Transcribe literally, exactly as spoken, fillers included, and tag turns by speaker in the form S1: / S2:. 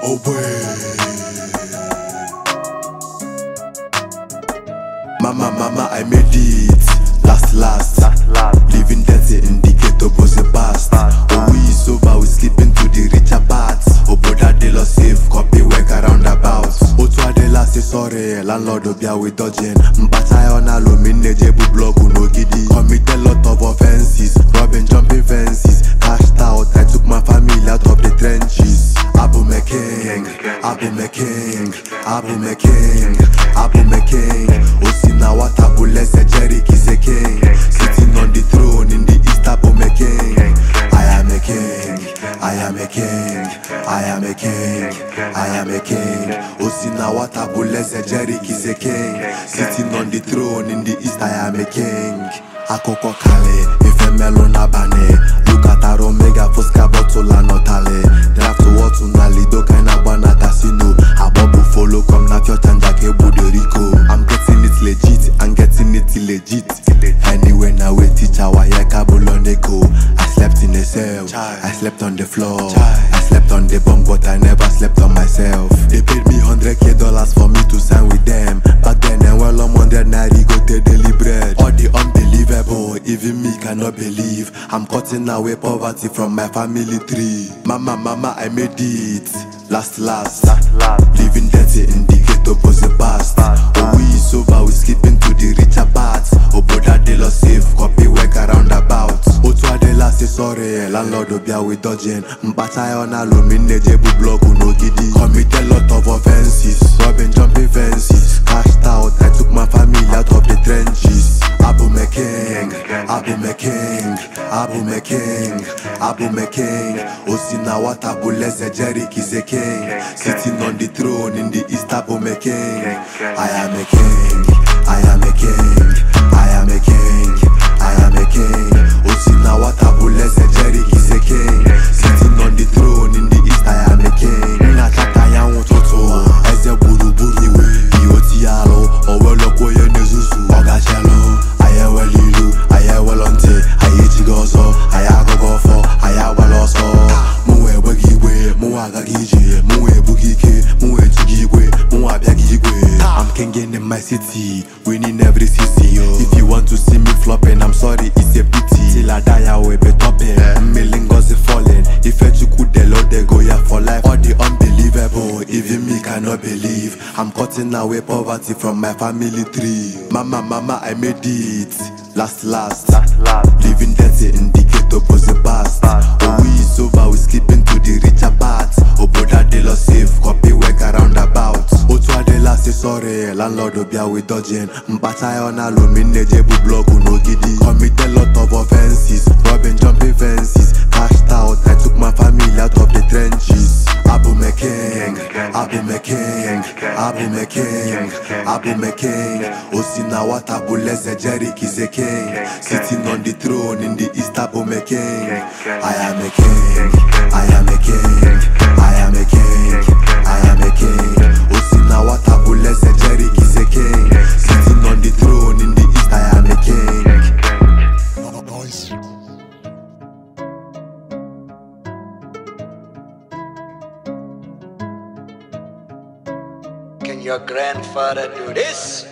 S1: Oh boy. Mama, mama, I made it. Last, last,
S2: Last, last.
S1: living dirty in the ghetto was the past. Oh, we sober, we sleeping to the richer parts. Oh, brother, they lost safe, copy work around about. Oh, to de la say sorry, landlord obia we dodging. Mbata on alumine, jebu block, no giddy. Commit a lot of offenses, robbing, jumping fences. Cashed out, I took my family out of the trenches. Abu Meking, Abu Meking, Abu Meking, Abu Meking. Osina Watabu, let's say Jerry is a king. Sitting on the throne in the East, Abu Meking. I am a king, I am a king, I am a king, I am a king. Osina Watabu, let's say Jerry is a king. Sitting on the throne in the East, I am a king. Akoko Kale, if a melon abane. Look at our omega, Fosca Botola Notale. Draft to what to Nalido, Kaina Bana Casino. Abobu follow, come not your Tanjake Buderico. I'm getting it legit, I'm getting it legit. Anyway, now we teach our Yakaboloneko. I slept in a cell, I slept on the floor. I slept on the bunk, but I never slept on myself. They paid me one hundred K dollars for me to sign with them. Back then, and well, I'm one hundred naira go to daily bread. All the unbelievable, even me cannot believe. I'm cutting away poverty from my family tree. Mama, mama, I made it. Last, last,
S2: Last, last.
S1: living dirty in the ghetto was the past. Oh, we sober, we skipping to the richer parts. Oh, brother, they lost safe, copy work around about. Oh, to Adela say sorry, landlord obia we dodging. Mbata on alumine, jebu block, no giddy. Commit a lot of offenses, robbing, jumping fences. Cashed out, I took my family out of the trenches. Abu Meking, Abu Meking, Abu Meking, Abu Meking. Osina Watabu, let's say Jerry is a king. Sitting on the throne in the East, Abu Meking. I am a king, I am a king, I am a king, I am a king. Osina Watabu, let's say Jerry is a king. Sitting on the throne in the East, I am a king. Nakata ya wototo, eze buru buru. Ioti yalo, owelo koye nezuzu. Ogachelo, ayewe lilu, ayewe lonte. Ayechi gozo, ayagogofo, ayawaloso. Muwe wegigwe, muwa gagije. Muwe bugike, muwe chigigwe, muwa biagigwe. I'm kinging in my city, winning every season. If you want to see me flopping, I'm sorry, it's a pity. Till I die, I will be topping. Millingos is falling. If you could the Lord, they go here for life. All the unbelievable, even me cannot believe. I'm cutting away poverty from my family tree. Mama, mama, I made it. Last, last,
S2: Last, last.
S1: living dirty in the ghetto was the past. Oh, we sober, we skipping to the richer parts. Oh, brother, they lost safe, copy work around about. Oh, to Adela say sorry, landlord obia we dodging. Mbata on alumine, jebu block, no giddy. Commit a lot of offenses, robbing, jumping fences. Cashed out, I took my family out of the trenches. Abu Meking, Abu Meking, Abu Meking, Abu Meking. Osina Watabu, let's say Jerry is a king. Sitting on the throne in the East, Abu Meking. I am a king, I am a king, I am a king, I am a king. Osina Watabu, let's say Jerry is a king. Sitting on the throne in the East, I am a king. Noise.
S3: Can your grandfather do this?